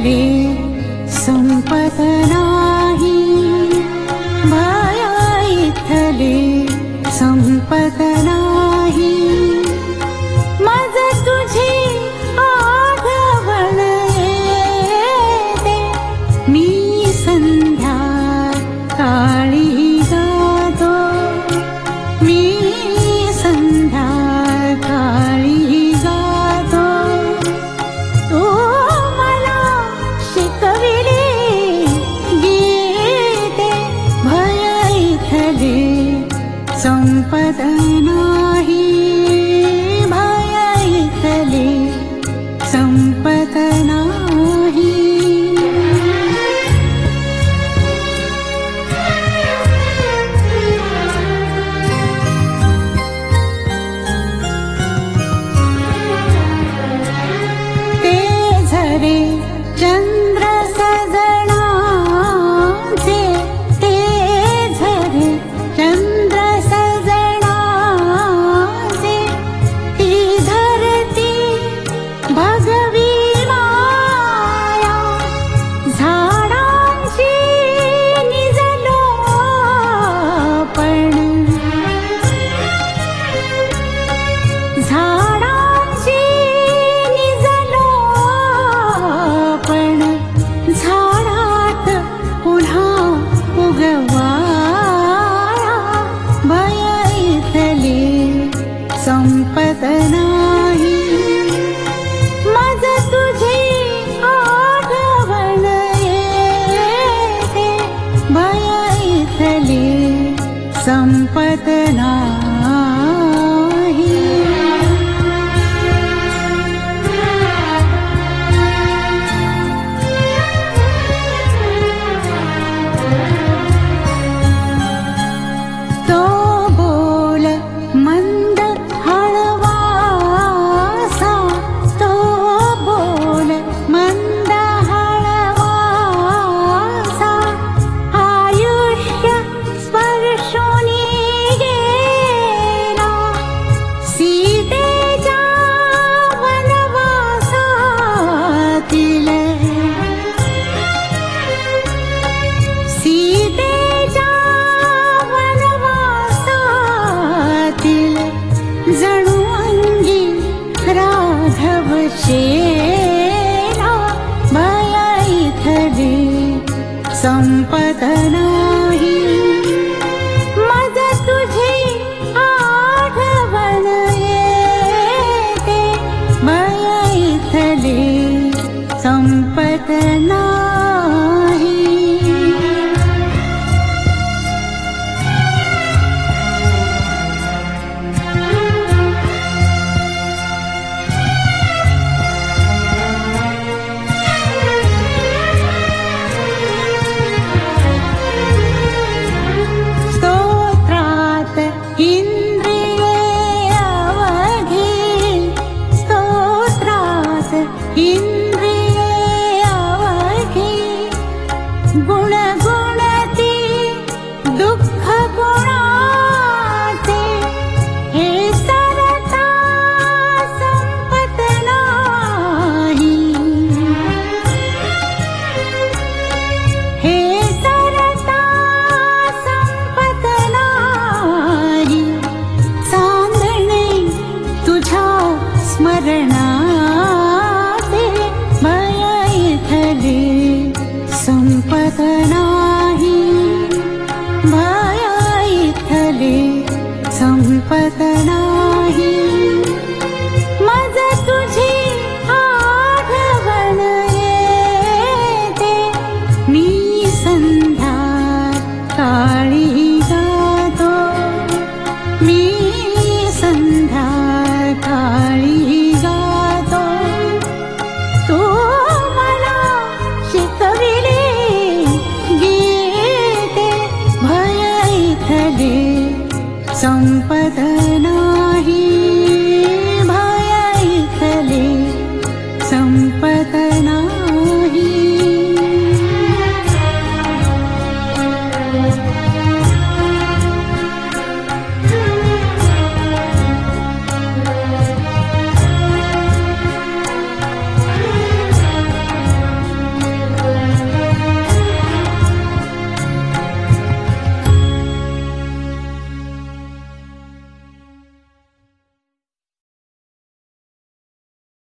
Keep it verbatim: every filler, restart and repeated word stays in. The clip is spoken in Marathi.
इथले संपत नाही, भय इथले संपत नाही। मज तुझी आठवण येते, मी संध्या काळी गातो, मी संध्या काळी गातो। तू मला शिकविले गीते, भय इथले संपत नाही, भय इथले संपत नाही। ते झरे चंद्र सजनाचे, ते झरे चंद्र सजनाचे, ती धरती भगवी माया, झाडांची निजलोपण, झाडांची निजलोपण, झाडात पुन्हा उगवाया, भय इथले संपत नाही। मज तुझी आठवण येते, भय इथले संपत नाही। तो बोल मंद हळवासा, तो बोल मंद हळवासा, आयुष्य स्पर्शोनी गेला, सीतेच्या वनवासातील, सीतेच्या वनवासातील, जणू अंगी राघव शेला, भय इथले संपत नाही। मज तुझी आठवण येते, भय इथले संपत नाही।